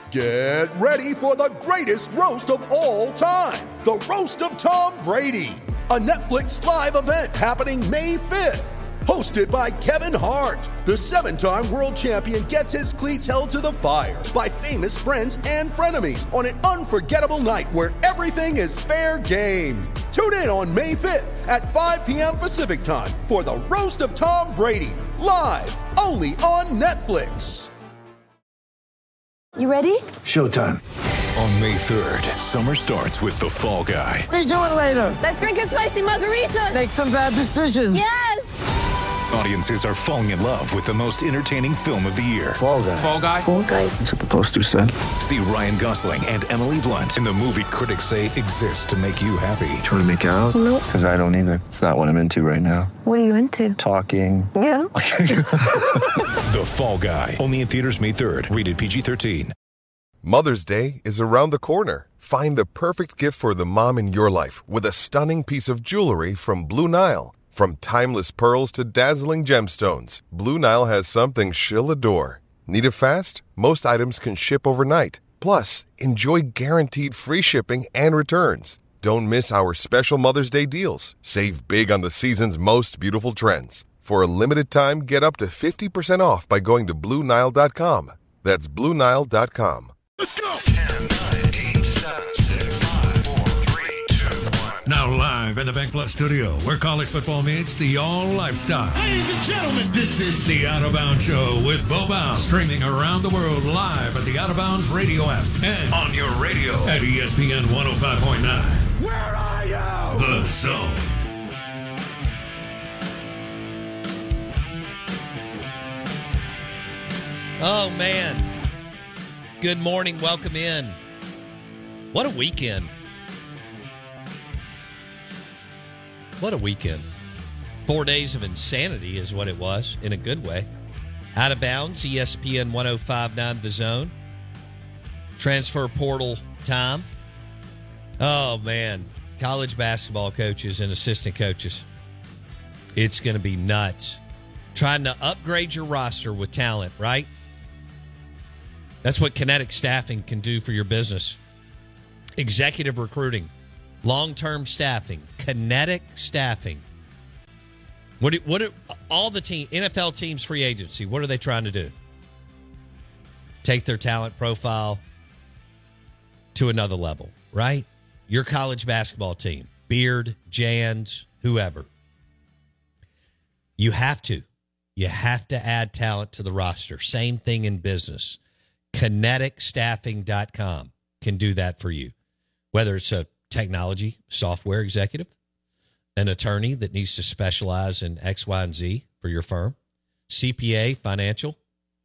Get ready for the greatest roast of all time, the Roast of Tom Brady, a Netflix live event happening May 5th. Hosted by Kevin Hart, the 7-time world champion gets his cleats held to the fire by famous friends and frenemies on an unforgettable night where everything is fair game. Tune in on May 5th at 5 p.m. Pacific time for the Roast of Tom Brady, live only on Netflix. You ready? Showtime. On May 3rd, summer starts with The Fall Guy. Let's do it later. Let's drink a spicy margarita. Make some bad decisions. Yes! Audiences are falling in love with the most entertaining film of the year. Fall Guy. Fall Guy? Fall Guy. That's what the poster said. See Ryan Gosling and Emily Blunt in the movie critics say exists to make you happy. Trying to make it out? Nope. Because I don't either. It's not what I'm into right now. What are you into? Talking. Yeah. The Fall Guy. Only in theaters May 3rd. Rated PG-13. Mother's Day is around the corner. Find the perfect gift for the mom in your life with a stunning piece of jewelry from Blue Nile. From timeless pearls to dazzling gemstones, Blue Nile has something she'll adore. Need it fast? Most items can ship overnight. Plus, enjoy guaranteed free shipping and returns. Don't miss our special Mother's Day deals. Save big on the season's most beautiful trends. For a limited time, get up to 50% off by going to BlueNile.com. That's BlueNile.com. Let's go! 10, 9, 8, 7, 6, 5, 4, 3, 2, 1. Now live in the Bank Plus studio, where college football meets the all lifestyle. Ladies and gentlemen, this is The Out of Bounds Show with Bo Bounds, streaming around the world live at the Out of Bounds radio app and on your radio at ESPN 105.9. Where are you? The Zone. Oh, man. Good morning. Welcome in. What a weekend. What a weekend. 4 days of insanity is what it was, in a good way. Out of Bounds, ESPN 105.9 The Zone. Transfer portal time. Oh, man. College basketball coaches and assistant coaches. It's going to be nuts. Trying to upgrade your roster with talent, right? That's what Kinetic Staffing can do for your business. Executive recruiting, long-term staffing, Kinetic Staffing. What all the NFL teams free agency, what are they trying to do? Take their talent profile to another level, right? Your college basketball team, Beard, Jans, whoever. You have to add talent to the roster. Same thing in business. KineticStaffing.com can do that for you. Whether it's a technology software executive, an attorney that needs to specialize in X, Y, and Z for your firm, CPA, financial,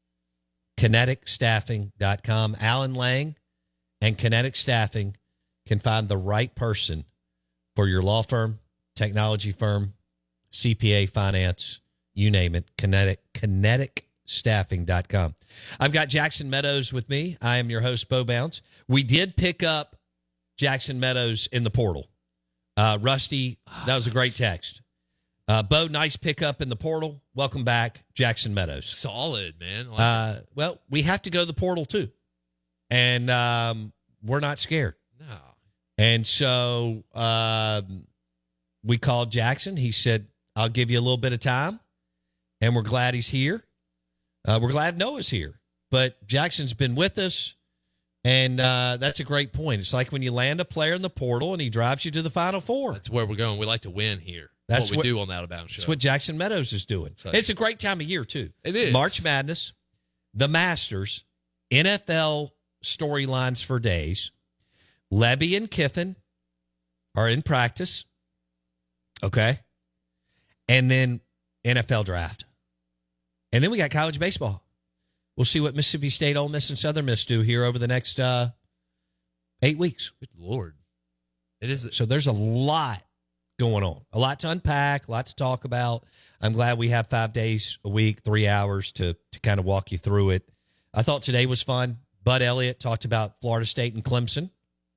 KineticStaffing.com. Alan Lang and Kinetic Staffing can find the right person for your law firm, technology firm, CPA, finance, you name it. KineticStaffing.com. I've got Jackson Meadows with me. I am your host, Bo Bounds. We did pick up Jackson Meadows in the portal. Rusty, that was a great text. Bo, nice pickup in the portal. Welcome back, Jackson Meadows. Solid, man. Well, we have to go to the portal too. And we're not scared. No. And so we called Jackson. He said, I'll give you a little bit of time. And we're glad he's here. We're glad Noah's here. But Jackson's been with us. And that's a great point. It's like when you land a player in the portal and he drives you to the Final Four. That's where we're going. We like to win here. That's what we do on the Out of Bounds show. That's what Jackson Meadows is doing. It's a great time of year, too. It is. March Madness, the Masters, NFL storylines for days. Lebby and Kiffin are in practice. Okay. And then NFL draft. And then we got college baseball. We'll see what Mississippi State, Ole Miss, and Southern Miss do here over the next 8 weeks. Good Lord. It is. So there's a lot going on, a lot to unpack, a lot to talk about. I'm glad we have 5 days a week, 3 hours to kind of walk you through it. I thought today was fun. Bud Elliott talked about Florida State and Clemson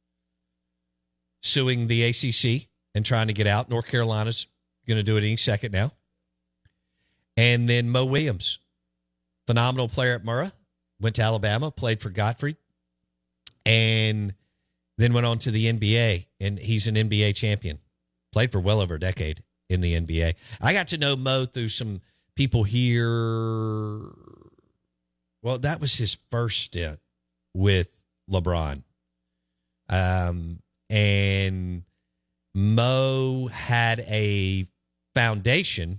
suing the ACC and trying to get out. North Carolina's going to do it any second now. And then Mo Williams, phenomenal player at Murrah, went to Alabama, played for Gottfried, and then went on to the NBA, and he's an NBA champion. Played for well over a decade in the NBA. I got to know Mo through some people here. Well, that was his first stint with LeBron. And Mo had a foundation,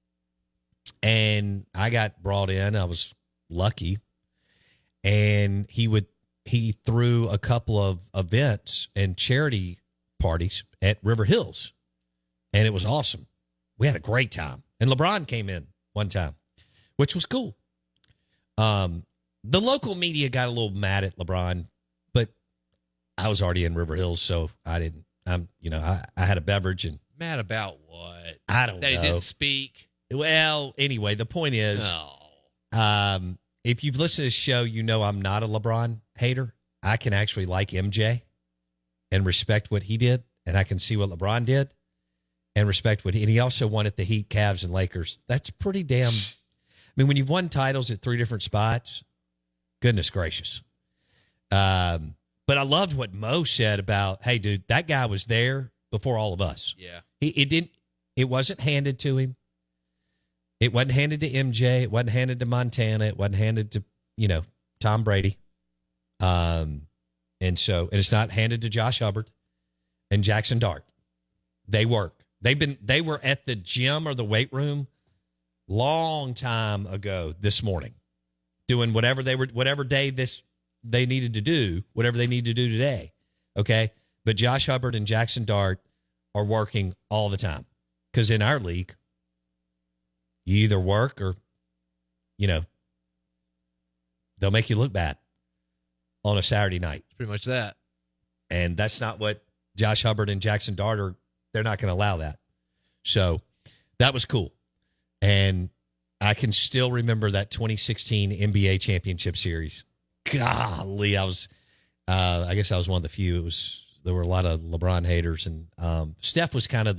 and I got brought in. I was lucky. And he threw a couple of events and charity parties at River Hills, and it was awesome. We had a great time. And LeBron came in one time, which was cool. The local media got a little mad at LeBron, but I was already in River Hills, so I didn't. I had a beverage and Mad about what? I don't know. That he didn't speak. Well, anyway, the point is, if you've listened to this show, you know I'm not a LeBron hater. I can actually like MJ and respect what he did, and I can see what LeBron did and respect what and he also won at the Heat, Cavs, and Lakers. That's pretty damn. I mean, when you've won titles at 3 different spots, goodness gracious. But I loved what Mo said about, hey, dude, that guy was there before all of us. Yeah. It wasn't handed to him. It wasn't handed to MJ. It wasn't handed to Montana. It wasn't handed to, Tom Brady. And it's not handed to Josh Hubbard and Jackson Dart. They work. They were at the gym or the weight room long time ago this morning, doing whatever day they needed to do, whatever they need to do today. Okay. But Josh Hubbard and Jackson Dart are working all the time, because in our league, you either work or, they'll make you look bad on a Saturday night. It's pretty much that. And that's not what Josh Hubbard and Jackson Dart are. They're not going to allow that. So that was cool. And I can still remember that 2016 NBA championship series. Golly, I guess I was one of the few. There were a lot of LeBron haters, and Steph was kind of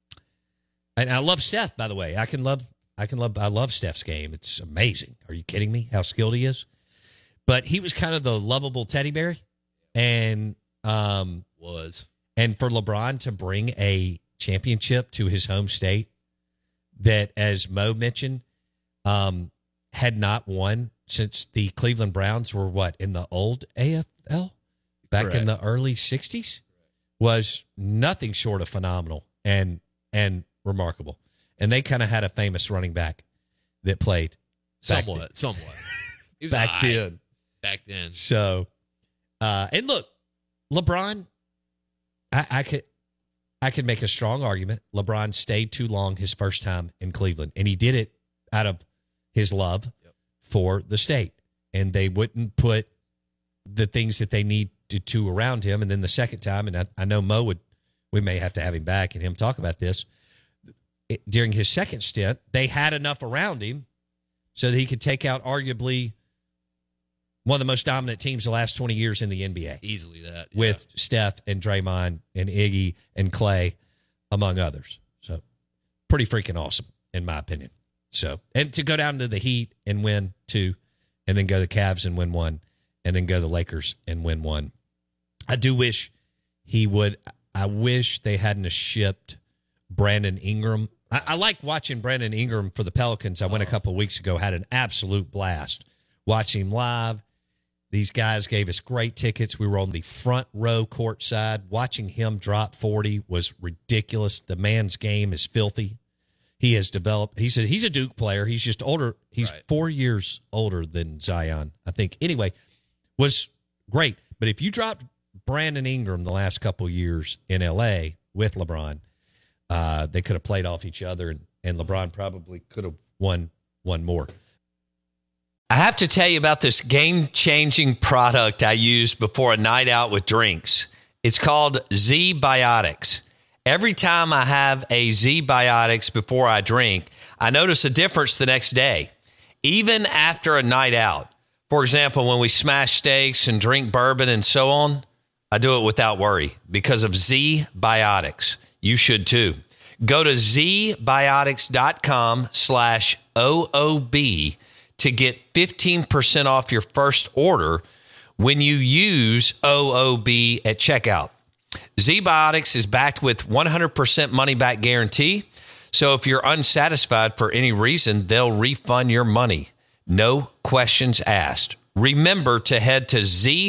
and I love Steph, by the way. I love Steph's game. It's amazing. Are you kidding me? How skilled he is. But he was kind of the lovable teddy bear, and and for LeBron to bring a championship to his home state that, as Mo mentioned, had not won since the Cleveland Browns were in the old AFL back Correct. in the early 60s, was nothing short of phenomenal and remarkable. And they kind of had a famous running back that played Somewhat. He was back all right then. Back then. So, and look, LeBron, I could make a strong argument. LeBron stayed too long his first time in Cleveland, and he did it out of his love for the state. And they wouldn't put the things that they need to around him. And then the second time, and I know Mo we may have to have him back and him talk about this. During his second stint, they had enough around him so that he could take out arguably one of the most dominant teams the last 20 years in the NBA. Easily that. With Steph and Draymond and Iggy and Clay, among others. So pretty freaking awesome, in my opinion. So, and to go down to the Heat and win 2, and then go to the Cavs and win 1, and then go to the Lakers and win 1. I do wish I wish they hadn't have shipped Brandon Ingram. I like watching Brandon Ingram for the Pelicans. I went a couple of weeks ago, had an absolute blast watching him live. These guys gave us great tickets. We were on the front row courtside. Watching him drop 40 was ridiculous. The man's game is filthy. He has developed. He's a Duke player. He's just older. He's 4 years older than Zion, I think. Anyway, was great. But if you dropped Brandon Ingram the last couple of years in L.A. with LeBron, they could have played off each other, and LeBron probably could have won more. I have to tell you about this game-changing product I used before a night out with drinks. It's called Z-Biotics. Every time I have a Z-Biotics before I drink, I notice a difference the next day, even after a night out. For example, when we smash steaks and drink bourbon and so on, I do it without worry because of Z-Biotics. You should too. Go to zbiotics.com/OOB to get 15% off your first order when you use OOB at checkout. ZBiotics is backed with 100% money-back guarantee. So if you're unsatisfied for any reason, they'll refund your money. No questions asked. Remember to head to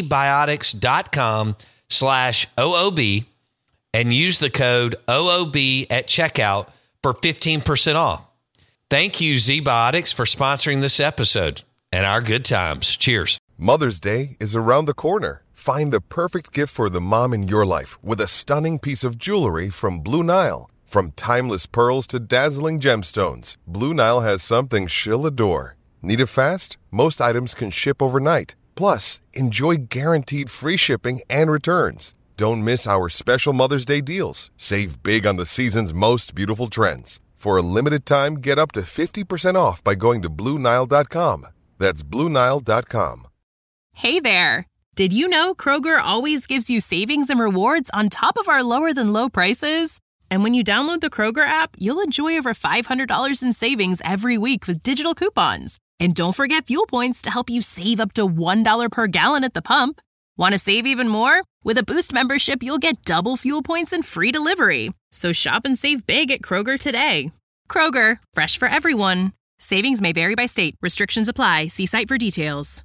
zbiotics.com/OOB and use the code OOB at checkout for 15% off. Thank you, ZBiotics, for sponsoring this episode and our good times. Cheers. Mother's Day is around the corner. Find the perfect gift for the mom in your life with a stunning piece of jewelry from Blue Nile. From timeless pearls to dazzling gemstones, Blue Nile has something she'll adore. Need it fast? Most items can ship overnight. Plus, enjoy guaranteed free shipping and returns. Don't miss our special Mother's Day deals. Save big on the season's most beautiful trends. For a limited time, get up to 50% off by going to BlueNile.com. That's BlueNile.com. Hey there! Did you know Kroger always gives you savings and rewards on top of our lower-than-low prices? And when you download the Kroger app, you'll enjoy over $500 in savings every week with digital coupons. And don't forget fuel points to help you save up to $1 per gallon at the pump. Want to save even more? With a Boost membership, you'll get double fuel points and free delivery. So shop and save big at Kroger today. Kroger, fresh for everyone. Savings may vary by state. Restrictions apply. See site for details.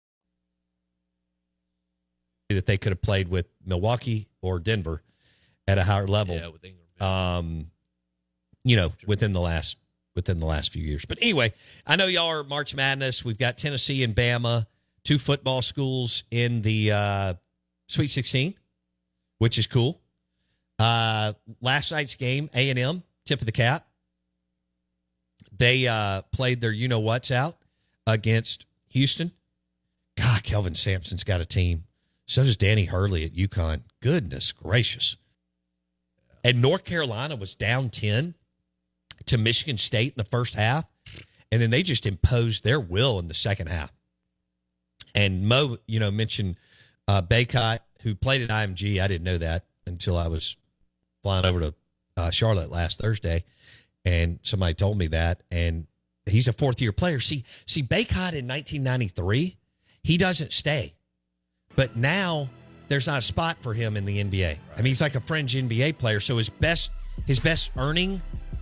That they could have played with Milwaukee or Denver at a higher level. Yeah, with Ingram. Within the last few years. But anyway, I know y'all are March Madness. We've got Tennessee and Bama, two football schools in the Sweet 16, which is cool. Last night's game, A&M, tip of the cap. They played their you-know-whats out against Houston. God, Kelvin Sampson's got a team. So does Danny Hurley at UConn. Goodness gracious. And North Carolina was down 10 to Michigan State in the first half, and then they just imposed their will in the second half. And Mo, mentioned Baycott, who played at IMG. I didn't know that until I was flying over to Charlotte last Thursday, and somebody told me that. And he's a fourth-year player. See, Baycott in 1993, he doesn't stay. But now there's not a spot for him in the NBA. Right. I mean, he's like a fringe NBA player. So his best earning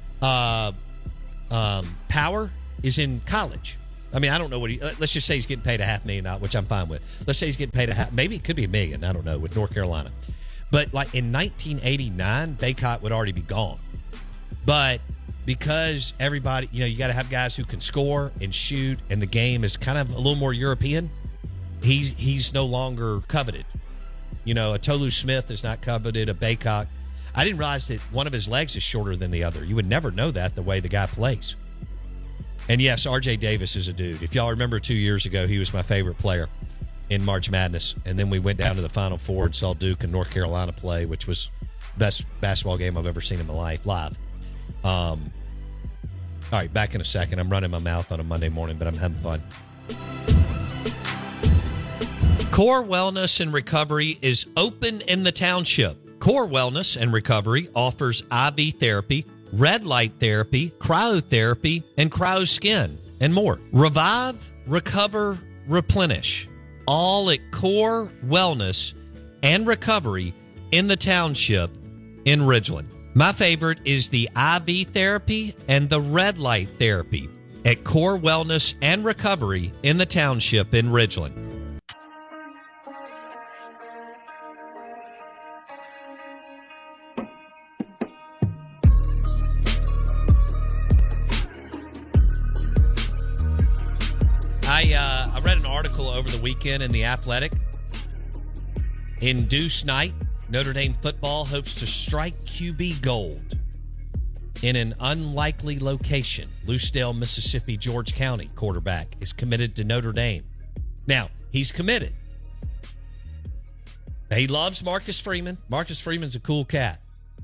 power is in college. I mean, I don't know what let's just say he's getting paid $500,000, which I'm fine with. Let's say he's getting paid maybe it could be $1 million. I don't know, with North Carolina. But like in 1989, Baycott would already be gone. But because everybody, you got to have guys who can score and shoot, and the game is kind of a little more European. He's no longer coveted. A Tolu Smith is not coveted, a Baycott. I didn't realize that one of his legs is shorter than the other. You would never know that the way the guy plays. And yes, R.J. Davis is a dude. If y'all remember 2 years ago, he was my favorite player in March Madness. And then we went down to the Final Four and saw Duke and North Carolina play, which was the best basketball game I've ever seen in my life, live. All right, back in a second. I'm running my mouth on a Monday morning, but I'm having fun. Core Wellness and Recovery is open in the township. Core Wellness and Recovery offers IV therapy, red light therapy, cryotherapy, and cryoskin, and more. Revive, recover, replenish. All at Core Wellness and Recovery in the township in Ridgeland. My favorite is the IV therapy and the red light therapy at Core Wellness and Recovery in the township in Ridgeland. I read an article over the weekend in The Athletic. In Deuce Night, Notre Dame football hopes to strike QB gold in an unlikely location. Lucedale, Mississippi, George County quarterback is committed to Notre Dame. Now, he's committed. He loves Marcus Freeman. Marcus Freeman's a cool cat.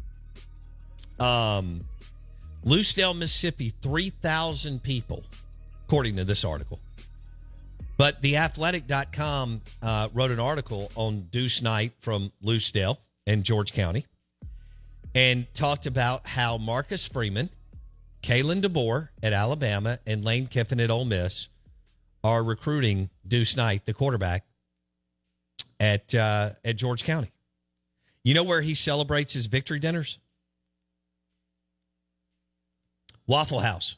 Lucedale, Mississippi, 3,000 people, according to this article. But theathletic.com wrote an article on Deuce Night from Lucedale and George County and talked about how Marcus Freeman, Kalen DeBoer at Alabama, and Lane Kiffin at Ole Miss are recruiting Deuce Night, the quarterback, at George County. You know where he celebrates his victory dinners? Waffle House.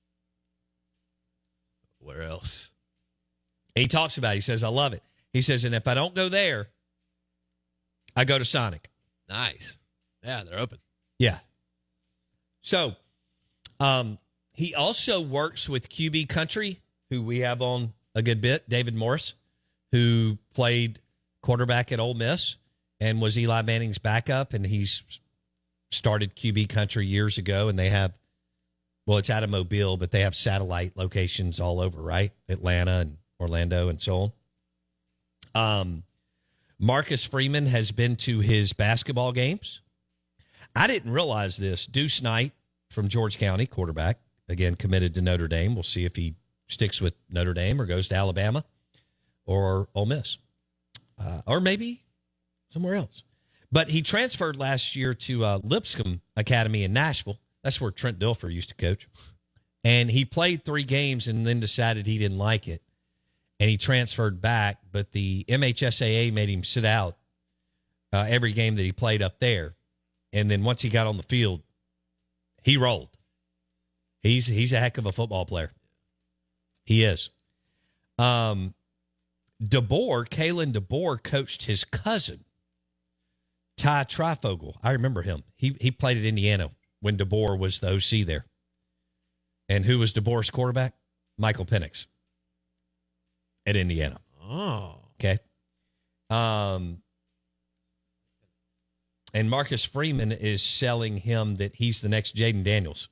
Where else? He talks about it. He says, I love it. He says, and if I don't go there, I go to Sonic. Nice. Yeah, they're open. Yeah. So, he also works with QB Country, who we have on a good bit, David Morris, who played quarterback at Ole Miss and was Eli Manning's backup, and he's started QB Country years ago, and they have, well, it's out of Mobile, but they have satellite locations all over, right? Atlanta and Orlando and so on. Marcus Freeman has been to his basketball games. I didn't realize this. Deuce Knight from George County, quarterback, again, committed to Notre Dame. We'll see if he sticks with Notre Dame or goes to Alabama or Ole Miss, or maybe somewhere else. But he transferred last year to Lipscomb Academy in Nashville. That's where Trent Dilfer used to coach. And he played 3 games and then decided he didn't like it. And he transferred back, but the MHSAA made him sit out every game that he played up there. And then once he got on the field, he rolled. He's a heck of a football player. He is. Kalen DeBoer coached his cousin, Ty Trifogel. I remember him. He played at Indiana when DeBoer was the OC there. And who was DeBoer's quarterback? Michael Penix at Indiana. Oh. Okay. And Marcus Freeman is selling him that he's the next Jaden Daniels.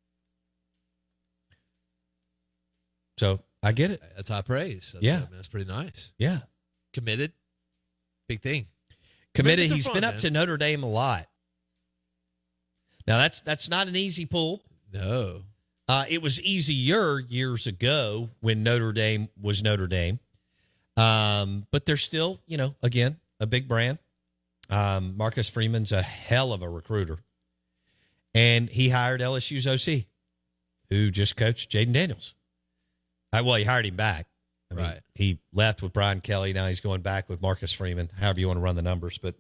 So I get it. That's high praise. That's pretty nice. Yeah. Committed. Big thing. Committed. He's been up to Notre Dame a lot. Now, that's not an easy pull. No. It was easier years ago when Notre Dame was Notre Dame. But they're still, again, a big brand. Marcus Freeman's a hell of a recruiter. And he hired LSU's OC, who just coached Jaden Daniels. Well, he hired him back. Right. He left with Brian Kelly. Now he's going back with Marcus Freeman, however you want to run the numbers. But,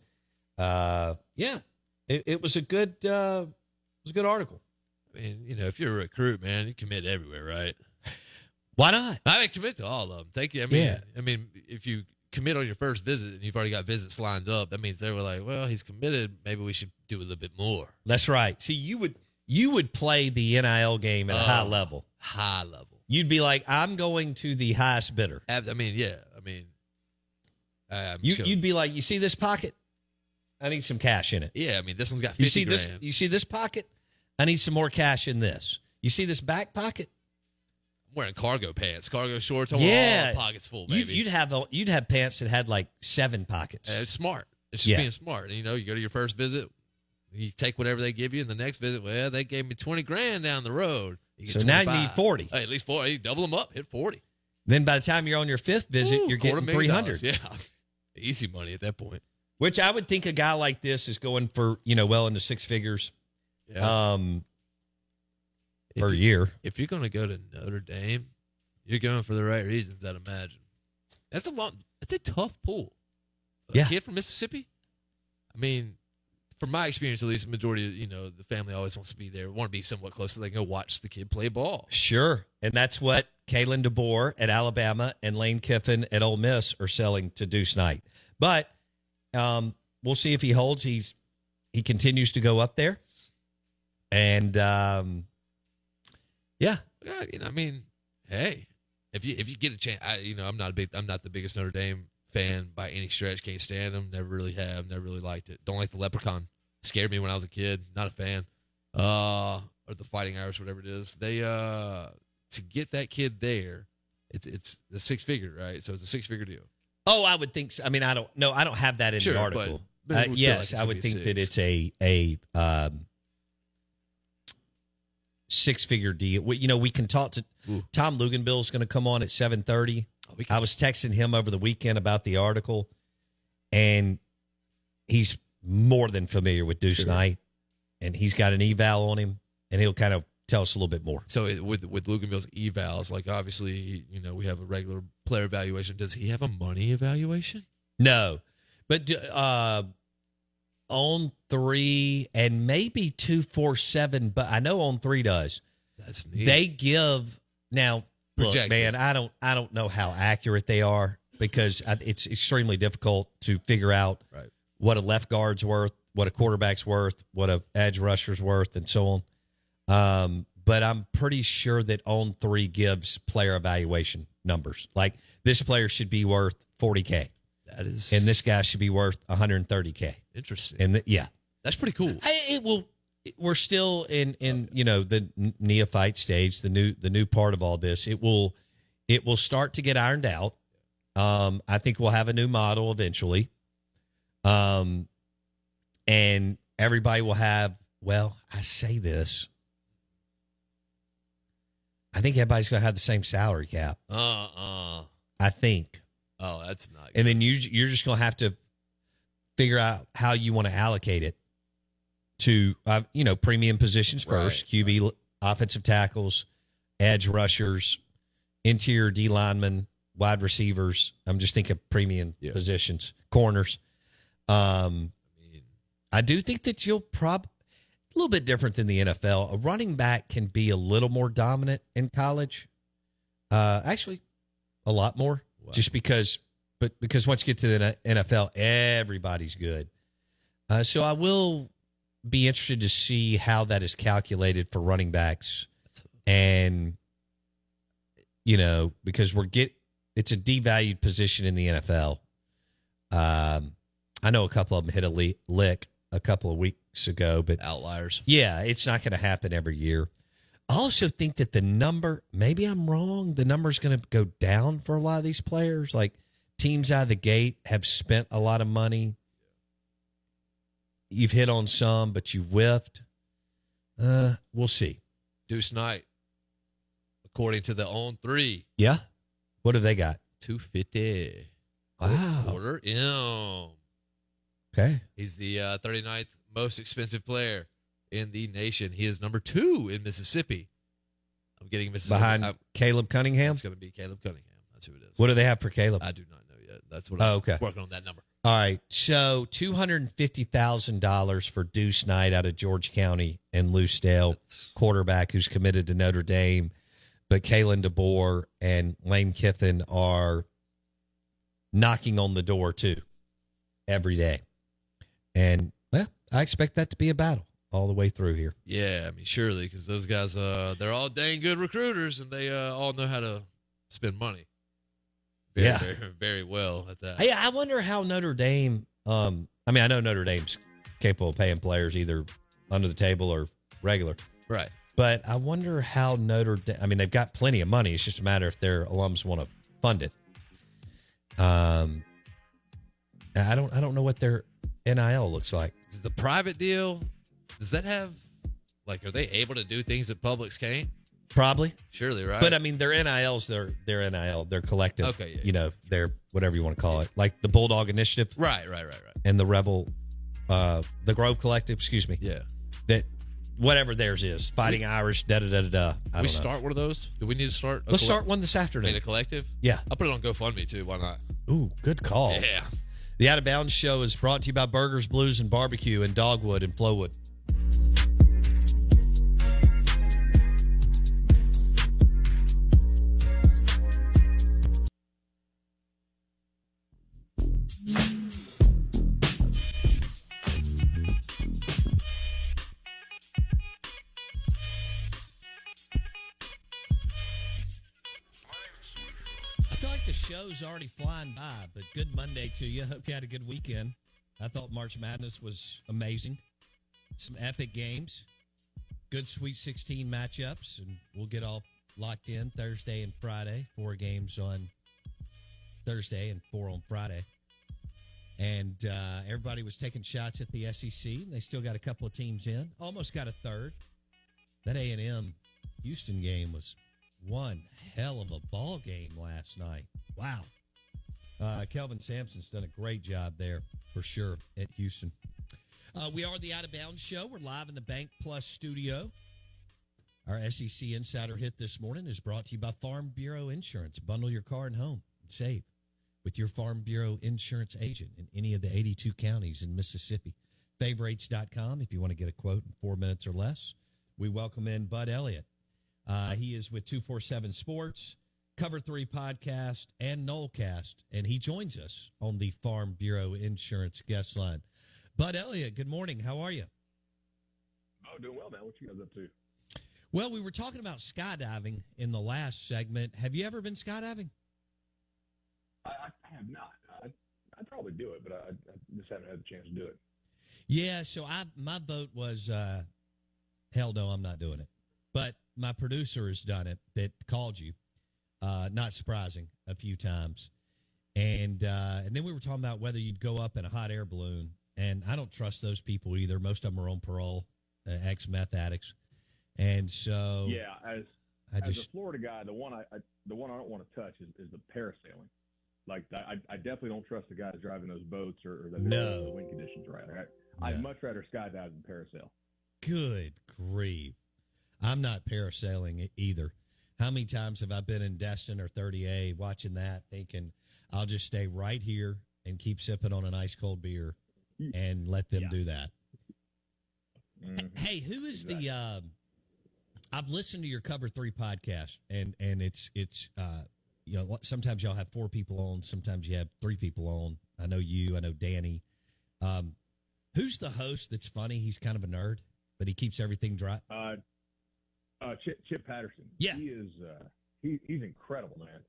it was a good article. I mean, if you're a recruit, man, you commit everywhere, right? Why not? I mean, commit to all of them. Take you. I mean, if you commit on your first visit and you've already got visits lined up, that means they were like, well, he's committed. Maybe we should do a little bit more. That's right. See, you would play the NIL game at a high level. High level. You'd be like, I'm going to the highest bidder. You'd be like, you see this pocket? I need some cash in it. Yeah, I mean, this one's got 50 grand. You see this pocket? I need some more cash in this. You see this back pocket? I'm wearing cargo pants, cargo shorts. I want all the pockets full, baby. You'd have pants that had like 7 pockets. It's smart. It's just being smart. And, you go to your first visit, you take whatever they give you, and the next visit, well, they gave me 20 grand down the road. So now you need 40. Hey, at least 40. You double them up, hit 40. Then by the time you're on your 5th visit, you're getting 300. Yeah, easy money at that point. Which I would think a guy like this is going for, well into 6 figures per year. If you're going to go to Notre Dame, you're going for the right reasons, I'd imagine. That's a tough pull. A kid from Mississippi? I mean, from my experience, at least, the majority of, the family always wants to be there, want to be somewhat close so they can go watch the kid play ball. Sure. And that's what Kalen DeBoer at Alabama and Lane Kiffin at Ole Miss are selling to Deuce Knight. But we'll see if he holds. He continues to go up there. And, Yeah, I mean, hey, if you get a chance, I'm not the biggest Notre Dame fan by any stretch. Can't stand them. Never really have. Never really liked it. Don't like the Leprechaun. Scared me when I was a kid. Not a fan. Or the Fighting Irish, whatever it is. They to get that kid there, it's the 6-figure, right? So it's a 6-figure deal. Oh, I would think so. I mean, I don't have that in the article. But yes, I would think that it's a 6-figure deal. We can talk to Tom Luganbill is going to come on at 7:30. I was texting him over the weekend about the article, and he's more than familiar with Deuce Knight, and he's got an eval on him, and he'll kind of tell us a little bit more. So with Luganbill's evals, like obviously, we have a regular player evaluation. Does he have a money evaluation? No, but On 3 and maybe 247, but I know On 3 does. That's neat. They give now. Look, Projected. man, I don't know how accurate they are because it's extremely difficult to figure out what a left guard's worth, what a quarterback's worth, what a edge rusher's worth, and so on. But I'm pretty sure that On 3 gives player evaluation numbers. Like this player should be worth $40K. That is, and this guy should be worth $130K. Interesting. And yeah, that's pretty cool. It will. We're still in the neophyte stage, the new part of all this. It will start to get ironed out. I think we'll have a new model eventually. And everybody will have. Well, I say this. I think everybody's going to have the same salary cap. I think. Oh, that's not good. And then you're just going to have to figure out how you want to allocate it to, premium positions first, QB, offensive tackles, edge rushers, interior D linemen, wide receivers. I'm just thinking premium positions, corners. I do think that you'll a little bit different than the NFL. A running back can be a little more dominant in college. Actually, a lot more. Wow. Just because once you get to the NFL, everybody's good. So I will be interested to see how that is calculated for running backs, and because it's a devalued position in the NFL. I know a couple of them hit a lick a couple of weeks ago, but outliers. Yeah, it's not going to happen every year. I also think that the number, maybe I'm wrong, the number is going to go down for a lot of these players. Like teams out of the gate have spent a lot of money. You've hit on some, but you've whiffed. We'll see. Deuce Knight, according to the On 3. Yeah? What have they got? $250. Wow. Quarter M. Okay. He's the 39th most expensive player in the nation. He is number 2 in Mississippi. I'm getting Mississippi. Behind Caleb Cunningham? It's going to be Caleb Cunningham. That's who it is. What do they have for Caleb? I do not know yet. That's what I'm okay. working on that number. All right. So $250,000 for Deuce Knight out of George County and Lucedale, quarterback who's committed to Notre Dame. But Kalen DeBoer and Lane Kiffin are knocking on the door, too, every day. And, well, I expect that to be a battle all the way through here. Yeah, I mean, surely, because those guys, they're all dang good recruiters, and they all know how to spend money. Very, very well at that. Hey, I wonder how Notre Dame, I know Notre Dame's capable of paying players either under the table or regular. Right. But I wonder how Notre Dame, they've got plenty of money. It's just a matter if their alums want to fund it. I don't know what their NIL looks like. The private deal, does that have, are they able to do things that Publix can't? Probably. Surely, right? But, their NIL's their NIL, their collective. Okay, yeah. Their whatever you want to call it. Like the Bulldog Initiative. Right. And the Rebel, the Grove Collective, excuse me. Yeah. That, whatever theirs is, Fighting Irish, da-da-da-da-da. We start one of those? Do we need to start? Let's start one this afternoon. A collective? Yeah. I'll put it on GoFundMe, too. Why not? Ooh, good call. Yeah. The Out of Bounds Show is brought to you by Burgers, Blues, and Barbecue in Dogwood and Flowood. Show's already flying by, but good Monday to you. Hope you had a good weekend. I thought March Madness was amazing. Some epic games, good Sweet 16 matchups, and we'll get all locked in Thursday and Friday. 4 games on Thursday and 4 on Friday. And everybody was taking shots at the SEC. They still got a couple of teams in. Almost got a third. That A&M Houston game was one hell of a ball game last night. Wow. Kelvin Sampson's done a great job there for sure at Houston. We are the Out of Bounds Show. We're live in the Bank Plus studio. Our SEC Insider Hit this morning is brought to you by Farm Bureau Insurance. Bundle your car and home and save. with your Farm Bureau insurance agent in any of the 82 counties in Mississippi. Favorites.com if you want to get a quote in 4 minutes or less. We welcome in Bud Elliott. He is with 247 Sports, Cover 3 Podcast, and Nolecast, and he joins us on the Farm Bureau Insurance guest line. Bud Elliott, good morning. How are you? Oh, doing well, man. What you guys up to? Well, we were talking about skydiving in the last segment. Have you ever been skydiving? I have not. I'd probably do it, but I just haven't had the chance to do it. Yeah, so my vote was, hell no, I'm not doing it. But my producer has done it that called you, not surprising, a few times. And then we were talking about whether you'd go up in a hot air balloon. And I don't trust those people either. Most of them are on parole, ex-meth addicts. And so, yeah, as a Florida guy, the one I don't want to touch is the parasailing. Like I definitely don't trust the guys driving those boats or the wind conditions. Right, I'd much rather skydive than parasail. Good grief! I'm not parasailing either. How many times have I been in Destin or 30A watching that, thinking I'll just stay right here and keep sipping on an ice cold beer and let them do that. Mm-hmm. Hey, who is the? I've listened to your Cover 3 podcast, and it's sometimes y'all have 4 people on, sometimes you have 3 people on. I know you, I know Danny. Who's the host that's funny? He's kind of a nerd, but he keeps everything dry. Chip Patterson. Yeah, he is. He's incredible, man.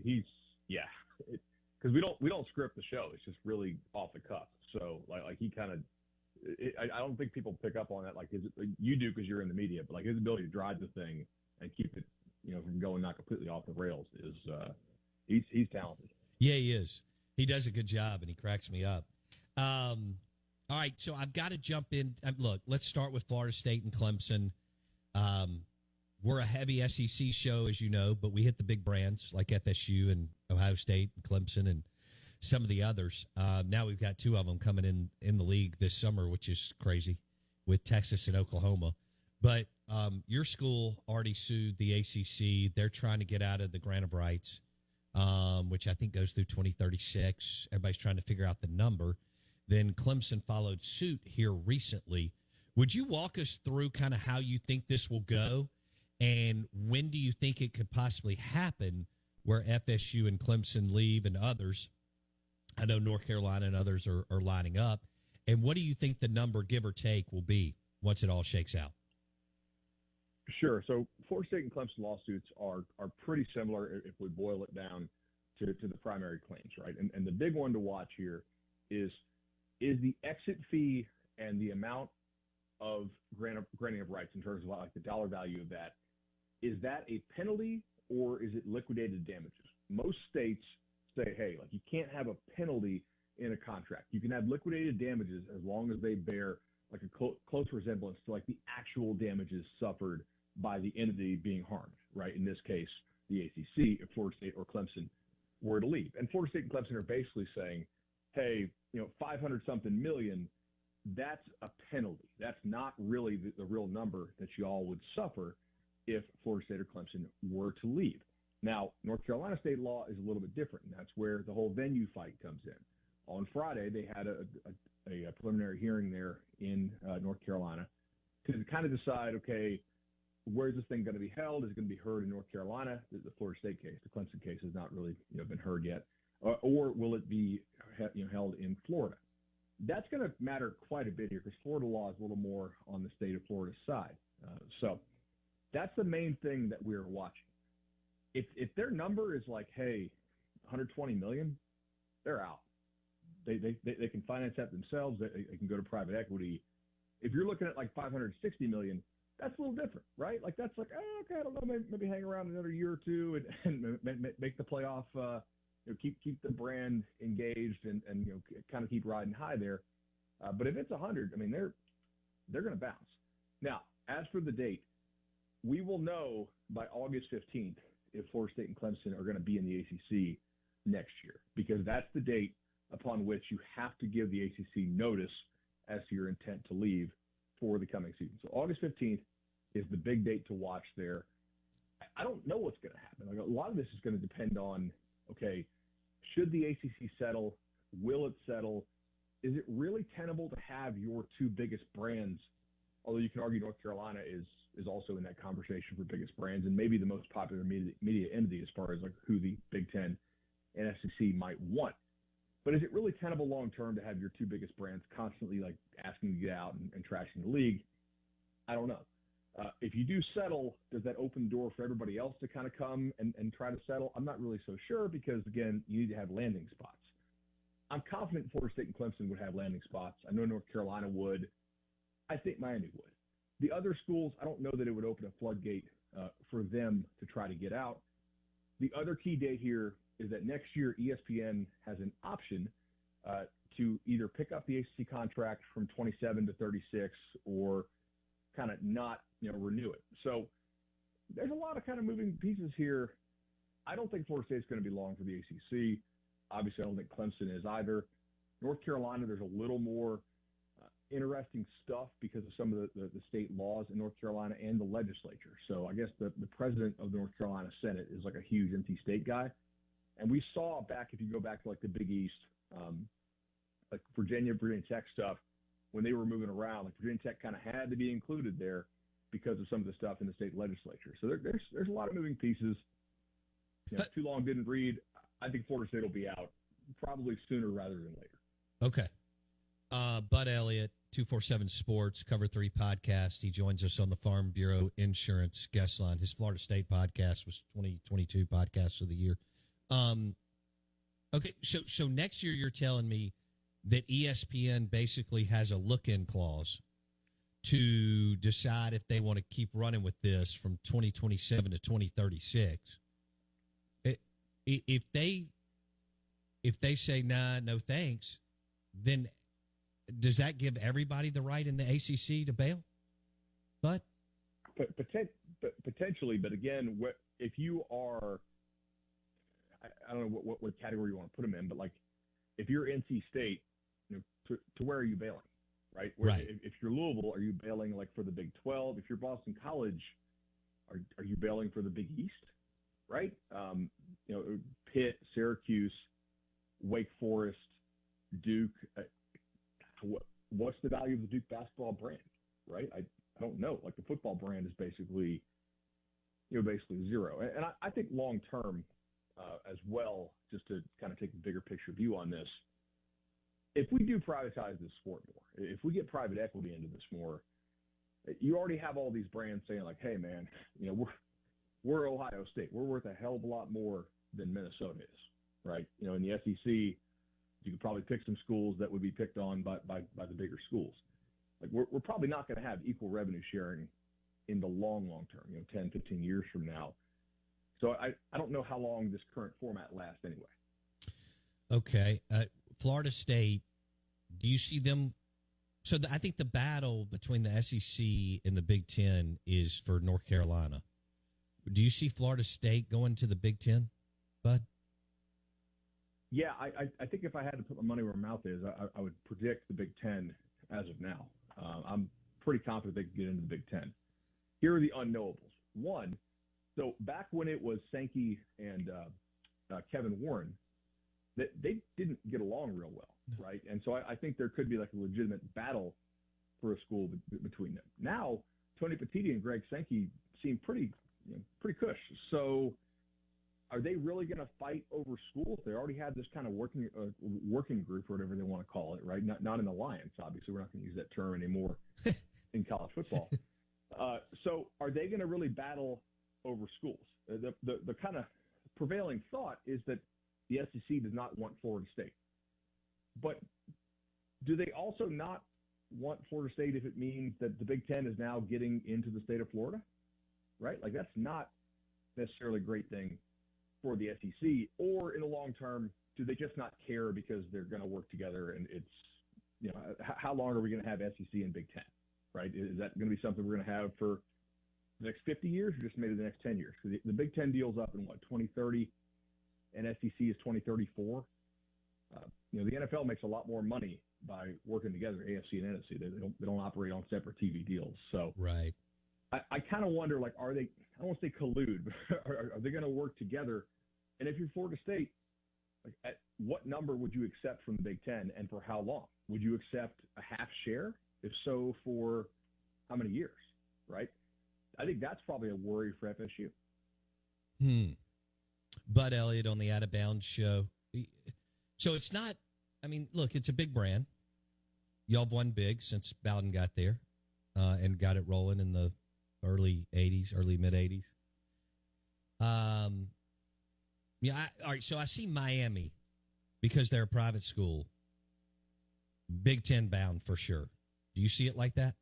Because we don't script the show. It's just really off the cuff. So like he kind of. I don't think people pick up on that like you do because you're in the media, but like his ability to drive the thing and keep it, from going not completely off the rails is he's talented. Yeah, he is. He does a good job and he cracks me up. All right, so I've got to jump in. Look, let's start with Florida State and Clemson. We're a heavy SEC show, as you know, but we hit the big brands like FSU and Ohio State and Clemson and some of the others. Now we've got 2 of them coming in the league this summer, which is crazy, with Texas and Oklahoma. But your school already sued the ACC. They're trying to get out of the grant of rights, which I think goes through 2036. Everybody's trying to figure out the number. Then Clemson followed suit here recently. Would you walk us through kind of how you think this will go, and when do you think it could possibly happen where FSU and Clemson leave and others? I know North Carolina and others are lining up. And what do you think the number, give or take, will be once it all shakes out? Sure. So Florida State and Clemson lawsuits are pretty similar if we boil it down to the primary claims, right? And the big one to watch here is the exit fee and the amount of granting of rights in terms of like the dollar value of that. Is that a penalty or is it liquidated damages? Most states say, hey, like you can't have a penalty in a contract. You can have liquidated damages as long as they bear like a close resemblance to like the actual damages suffered by the entity being harmed, right? In this case, the ACC, if Florida State or Clemson were to leave. And Florida State and Clemson are basically saying, hey, 500-something million, that's a penalty. That's not really the real number that you all would suffer if Florida State or Clemson were to leave. Now, North Carolina state law is a little bit different, and that's where the whole venue fight comes in. On Friday, they had a preliminary hearing there in North Carolina to kind of decide, okay, where's this thing going to be held? Is it going to be heard in North Carolina? The Florida State case, the Clemson case, has not really been heard yet, or will it be held in Florida? That's going to matter quite a bit here because Florida law is a little more on the state of Florida's side. So that's the main thing that we're watching. If their number is like, hey, 120 million, they're out. They can finance that themselves. They can go to private equity. If you're looking at like 560 million, that's a little different, right? Like that's like, okay, I don't know, maybe hang around another year or two and make the playoff. Keep the brand engaged and kind of keep riding high there. But if it's 100, I mean they're going to bounce. Now, as for the date, we will know by August 15th if Florida State and Clemson are going to be in the ACC next year, because that's the date upon which you have to give the ACC notice as to your intent to leave for the coming season. So August 15th is the big date to watch there. I don't know what's going to happen. Like a lot of this is going to depend on, okay, should the ACC settle? Will it settle? Is it really tenable to have your two biggest brands? Although you can argue North Carolina is also in that conversation for biggest brands and maybe the most popular media entity as far as like who the Big Ten and SEC might want. But is it really tenable long term to have your two biggest brands constantly like asking to get out and trashing the league? I don't know. If you do settle, does that open the door for everybody else to kind of come and try to settle? I'm not really so sure because, again, you need to have landing spots. I'm confident Florida State and Clemson would have landing spots. I know North Carolina would. I think Miami would. The other schools, I don't know that it would open a floodgate for them to try to get out. The other key date here is that next year ESPN has an option to either pick up the ACC contract from 27 to 36 or kind of not, renew it. So there's a lot of kind of moving pieces here. I don't think Florida State's going to be long for the ACC. Obviously, I don't think Clemson is either. North Carolina, there's a little more interesting stuff because of some of the state laws in North Carolina and the legislature. So I guess the president of the North Carolina Senate is like a huge NC State guy. And we saw if you go back to like the Big East, like Virginia Tech stuff, when they were moving around, like Virginia Tech kind of had to be included there because of some of the stuff in the state legislature. So there's a lot of moving pieces. Too long didn't read. I think Florida State will be out probably sooner rather than later. Okay. Bud Elliott, 247 Sports, Cover 3 podcast. He joins us on the Farm Bureau Insurance guest line. His Florida State podcast was 2022 podcast of the year. Okay, so next year you're telling me that ESPN basically has a look-in clause to decide if they want to keep running with this from 2027 to 2036. If they say nah, no thanks, then does that give everybody the right in the ACC to bail? But potentially, but again, if you are, I don't know what category you want to put them in, but like if you're NC State, to where are you bailing, right? Right. If you're Louisville, are you bailing like for the Big 12? If you're Boston College, are you bailing for the Big East, right? Pitt, Syracuse, Wake Forest, Duke. What's the value of the Duke basketball brand, right? I don't know. Like the football brand is basically zero. And I think long term as well, just to kind of take a bigger picture view on this, if we do privatize this sport more, if we get private equity into this more, you already have all these brands saying like, hey man, we're Ohio State. We're worth a hell of a lot more than Minnesota is, right? In the SEC, you could probably pick some schools that would be picked on by the bigger schools. Like we're probably not going to have equal revenue sharing in the long term, 10, 15 years from now. So I don't know how long this current format lasts anyway. Okay. Florida State, do you see them? So I think the battle between the SEC and the Big Ten is for North Carolina. Do you see Florida State going to the Big Ten, Bud? Yeah, I think if I had to put my money where my mouth is, I would predict the Big Ten as of now. I'm pretty confident they could get into the Big Ten. Here are the unknowables. One, so back when it was Sankey and Kevin Warren, they didn't get along real well, right? And so I think there could be like a legitimate battle for a school between them. Now, Tony Petitti and Greg Sankey seem pretty cush. So are they really going to fight over schools? They already had this kind of working group or whatever they want to call it, right? Not an alliance, obviously. We're not going to use that term anymore in college football. So are they going to really battle over schools? The kind of prevailing thought is that the SEC does not want Florida State. But do they also not want Florida State if it means that the Big Ten is now getting into the state of Florida? Right? Like that's not necessarily a great thing for the SEC. Or in the long term, do they just not care because they're going to work together and it's, how long are we going to have SEC and Big Ten? Right? Is that going to be something we're going to have for the next 50 years or just maybe the next 10 years? Because the Big Ten deal's up in 2030 and SEC is 2034. The NFL makes a lot more money by working together, AFC and NFC. They don't operate on separate TV deals. So right. I kind of wonder, like, are they? I don't want to say collude, but are they going to work together? And if you're Florida State, Like, at what number would you accept from the Big Ten, and for how long? Would you accept a half share? If so, for how many years? Right? I think that's probably a worry for FSU. Bud Elliott on the Out of Bounds show. So it's not, I mean, look, it's a big brand. Y'all have won big since Bowden got there and got it rolling in the early 80s, early mid-80s. All right, so I see Miami because they're a private school. Big Ten bound for sure. Do you see it like that?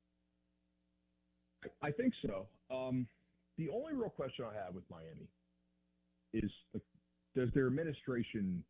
I think so. The only real question I have with Miami is, does the administration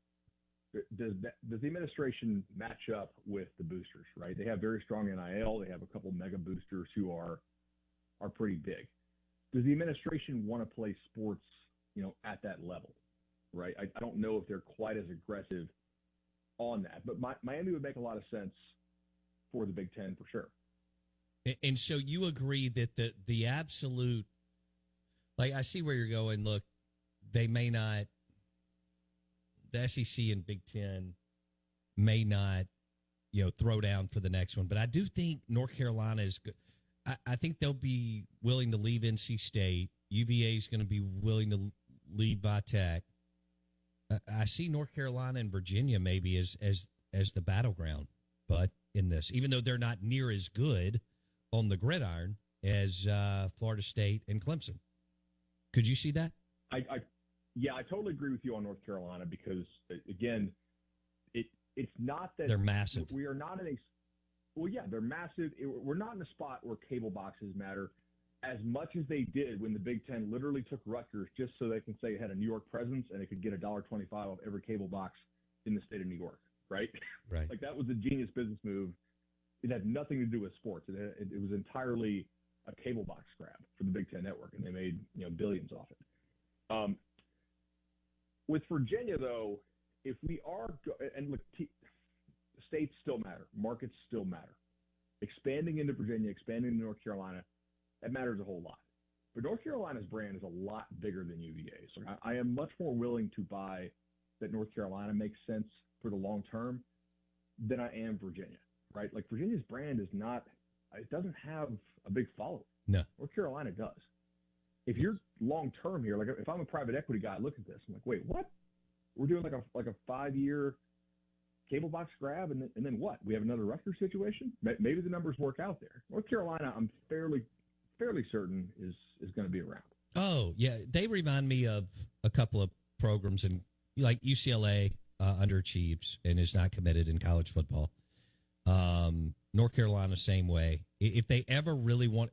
match up with the boosters? Right, they have very strong NIL. They have a couple mega boosters who are pretty big. Does the administration want to play sports, at that level? Right, I don't know if they're quite as aggressive on that, but Miami would make a lot of sense for the Big Ten for sure. And so you agree that the absolute, like, I see where you're going. Look, they may not, the SEC and Big Ten may not, throw down for the next one. But I do think North Carolina is good. I think they'll be willing to leave NC State. UVA is going to be willing to leave Vatech. I see North Carolina and Virginia maybe as the battleground, but in this, even though they're not near as good on the gridiron as Florida State and Clemson. Could you see that? I totally agree with you on North Carolina because, again, it's not that they're massive. We are not in a – well, yeah, they're massive. We're not in a spot where cable boxes matter as much as they did when the Big Ten literally took Rutgers just so they can say it had a New York presence and it could get $1.25 off every cable box in the state of New York, right? Right. Like, that was a genius business move. It had nothing to do with sports. It was entirely a cable box grab for the Big Ten network, and they made billions off it. With Virginia, though, if we are and look, states still matter, markets still matter. Expanding into Virginia, expanding into North Carolina, that matters a whole lot. But North Carolina's brand is a lot bigger than UVA's. So I am much more willing to buy that North Carolina makes sense for the long term than I am Virginia. Right? Like, Virginia's brand is not – it doesn't have a big following. No. North Carolina does. If you're long-term here, like, if I'm a private equity guy, I look at this. I'm like, wait, what? We're doing like a 5-year cable box grab, and then what? We have another Rutgers situation? Maybe the numbers work out there. North Carolina, I'm fairly certain is going to be around. Oh, yeah. They remind me of a couple of programs, and like UCLA underachieves and is not committed in college football. North Carolina, same way. If they ever really want,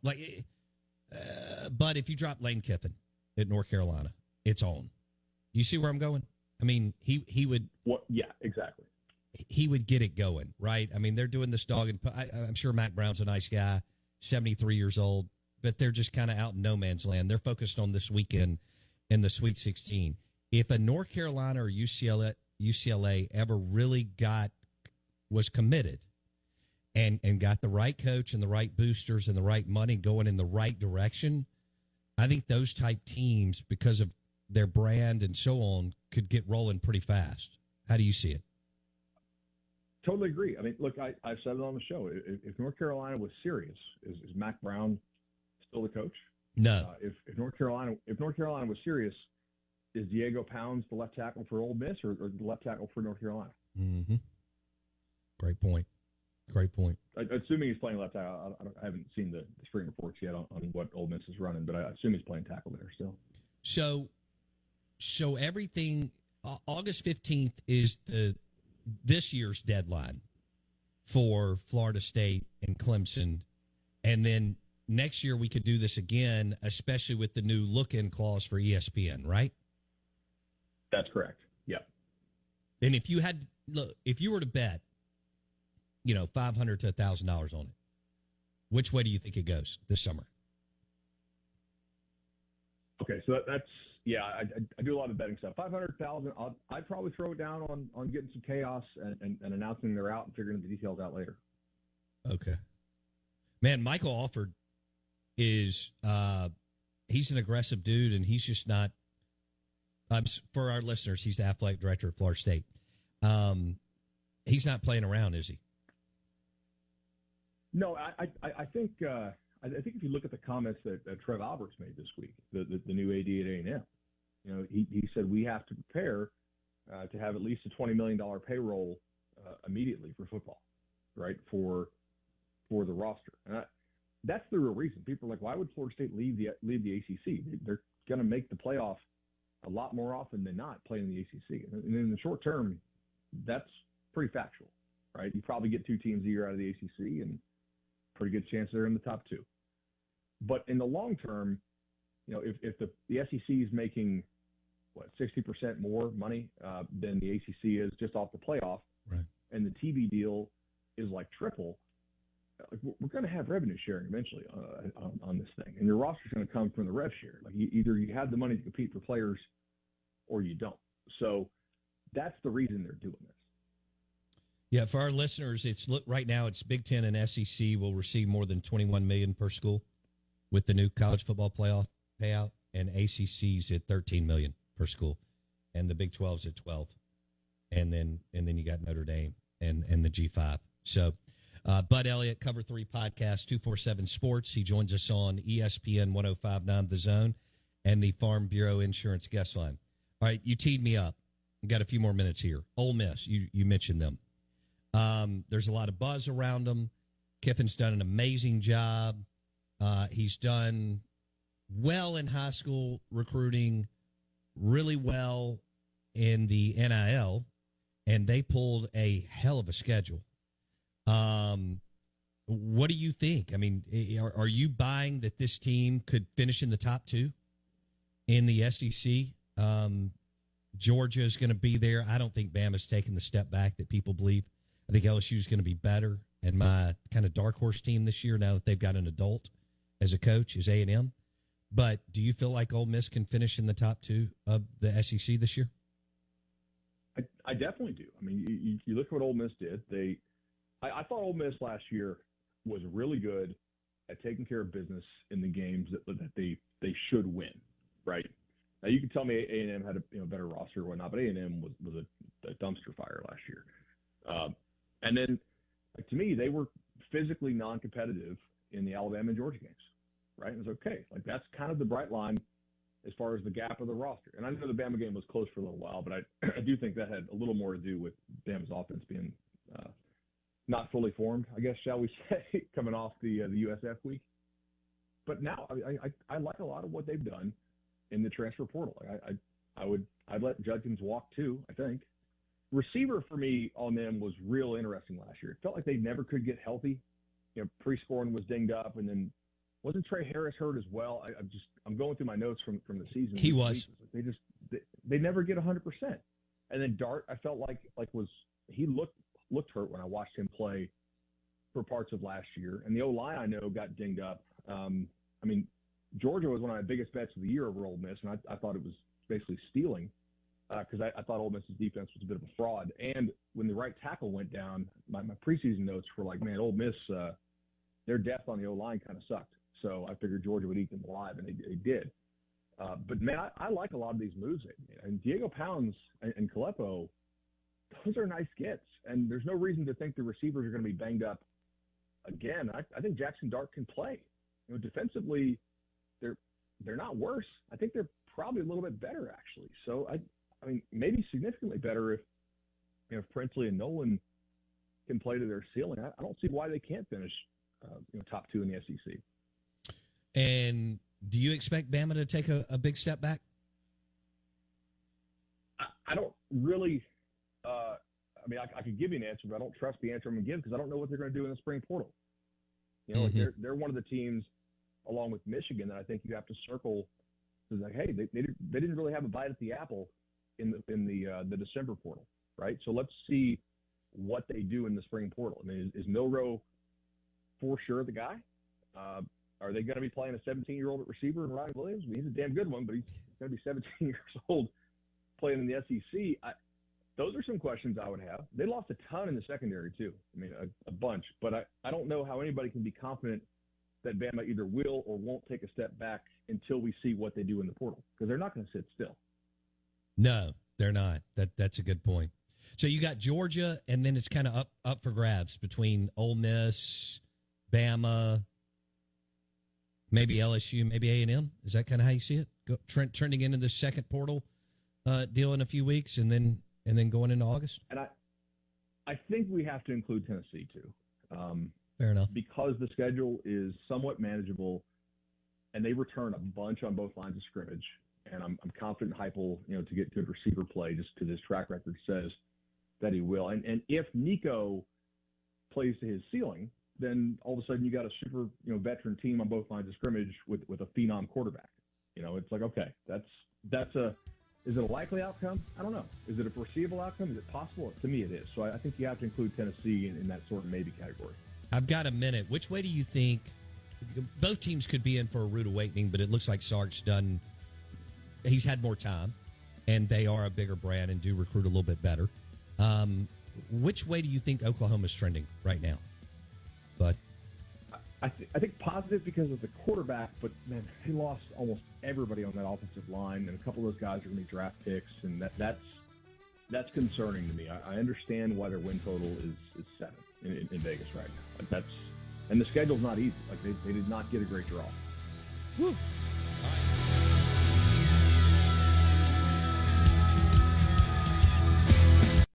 but if you drop Lane Kiffin at North Carolina, it's on. You see where I'm going? I mean, he would. What? Yeah, exactly. He would get it going, right? I mean, they're doing this dog, and I'm sure Mac Brown's a nice guy, 73 years old, but they're just kind of out in no man's land. They're focused on this weekend in the Sweet 16. If a North Carolina or UCLA ever really was committed and got the right coach and the right boosters and the right money going in the right direction, I think those type teams, because of their brand and so on, could get rolling pretty fast. How do you see it? Totally agree. I mean, look, I've said it on the show. If North Carolina was serious, is Mac Brown still the coach? No. If North Carolina was serious, is Diego Pounds the left tackle for Ole Miss or the left tackle for North Carolina? Mm-hmm. Great point. Assuming he's playing left tackle, I haven't seen the spring reports yet on what Ole Miss is running, but I assume he's playing tackle there still. So everything. August 15th is this year's deadline for Florida State and Clemson, and then next year we could do this again, especially with the new look-in clause for ESPN, right? That's correct. Yep. And if you were to bet, $500 to $1,000 on it, which way do you think it goes this summer? Okay, so that's I do a lot of betting stuff. $500,000. I'd probably throw it down on getting some chaos and announcing they're out and figuring the details out later. Okay, man. Michael Alford is he's an aggressive dude, and he's just not. For our listeners, he's the athletic director of Florida State. He's not playing around, is he? No, I think if you look at the comments that Trev Alberts made this week, the new AD at A&M, he said we have to prepare to have at least a $20 million payroll immediately for football, right, for the roster. And that's the real reason. People are like, why would Florida State leave the ACC? They're going to make the playoff a lot more often than not playing in the ACC. And in the short term, that's pretty factual, right? You probably get 2 teams a year out of the ACC, and pretty good chance they're in the top 2. But in the long term, if the SEC is making 60% more money than the ACC is just off the playoff, right, and the TV deal is like triple, we're going to have revenue sharing eventually on this thing, and your roster is going to come from the rev share. Like either you have the money to compete for players, or you don't. So that's the reason they're doing this. Yeah, for our listeners, right now it's Big Ten and SEC will receive more than $21 million per school with the new college football playoff payout, and ACC's at $13 million per school, and the Big 12's at 12, and then you got Notre Dame and the G5. So, Bud Elliott, Cover 3 Podcast, 247 Sports. He joins us on ESPN 105.9 The Zone and the Farm Bureau Insurance Guest Line. All right, you teed me up. We've got a few more minutes here. Ole Miss, you mentioned them. There's a lot of buzz around them. Kiffin's done an amazing job. He's done well in high school recruiting, really well in the NIL, and they pulled a hell of a schedule. What do you think? I mean, are you buying that this team could finish in the top 2 in the SEC? Georgia is going to be there. I don't think Bama's taken the step back that people believe. I think LSU is going to be better. And my kind of dark horse team this year, now that they've got an adult as a coach, is A&M. But do you feel like Ole Miss can finish in the top 2 of the SEC this year? I definitely do. I mean, you look at what Ole Miss did. I thought Ole Miss last year was really good at taking care of business in the games that they should win, right? Now, you can tell me A&M had a better roster or whatnot, but A&M was a dumpster fire last year. And then, to me, they were physically non-competitive in the Alabama and Georgia games, right? It was okay. Like, that's kind of the bright line as far as the gap of the roster. And I know the Bama game was close for a little while, but I do think that had a little more to do with Bama's offense being not fully formed, I guess, shall we say, coming off the USF week. But now I like a lot of what they've done in the transfer portal. I'd let Judkins walk too, I think. Receiver for me on them was real interesting last year. It felt like they never could get healthy. Pre-scoring was dinged up, and then wasn't Trey Harris hurt as well? I'm going through my notes from the season. He was. They never get 100%. And then Dart, I felt like he looked hurt when I watched him play for parts of last year. And the O-line I know got dinged up. I mean, Georgia was one of my biggest bets of the year over Ole Miss, and I thought it was basically stealing. Because I thought Ole Miss's defense was a bit of a fraud. And when the right tackle went down, my preseason notes were like, man, Ole Miss, their depth on the O-line kind of sucked. So I figured Georgia would eat them alive, and they did. But, man, I like a lot of these moves. And Diego Pounds and Kalepo, those are nice gets. And there's no reason to think the receivers are going to be banged up again. I think Jackson Dart can play. Defensively, they're not worse. I think they're probably a little bit better, actually. So, I mean, maybe significantly better if Princely and Nolan can play to their ceiling. I don't see why they can't finish top 2 in the SEC. And do you expect Bama to take a big step back? I don't really I mean, I could give you an answer, but I don't trust the answer I'm going to give because I don't know what they're going to do in the spring portal. Like they're one of the teams, along with Michigan, that I think you have to circle. It's like, hey, they didn't really have a bite at the apple in the December portal, right? So let's see what they do in the spring portal. I mean, is Milroe for sure the guy? Are they going to be playing a 17-year-old at receiver in Ryan Williams? I mean, he's a damn good one, but he's going to be 17 years old playing in the SEC. Those are some questions I would have. They lost a ton in the secondary too. I mean, a bunch. But I don't know how anybody can be confident that Bama either will or won't take a step back until we see what they do in the portal, because they're not going to sit still. No, they're not. That's a good point. So you got Georgia, and then it's kind of up for grabs between Ole Miss, Bama, maybe LSU, maybe A&M. Is that kind of how you see it? Trending into the second portal deal in a few weeks, and then going into August. And I think we have to include Tennessee too. Fair enough. Because the schedule is somewhat manageable, and they return a bunch on both lines of scrimmage. And I'm confident Heupel, to get good receiver play, just because his track record says that he will. And if Nico plays to his ceiling, then all of a sudden you got a super, veteran team on both lines of scrimmage with a phenom quarterback. It's like, okay, is it a likely outcome? I don't know. Is it a foreseeable outcome? Is it possible? To me, it is. So I think you have to include Tennessee in that sort of maybe category. I've got a minute. Which way do you think both teams could be in for a rude awakening? But it looks like Sark's done. He's had more time, and they are a bigger brand and do recruit a little bit better. Which way do you think Oklahoma's trending right now? But I think positive because of the quarterback, but man, he lost almost everybody on that offensive line, and a couple of those guys are going to be draft picks, and that's concerning to me. I understand why their win total is 7 in Vegas right now. And the schedule's not easy. Like they did not get a great draw. Woo.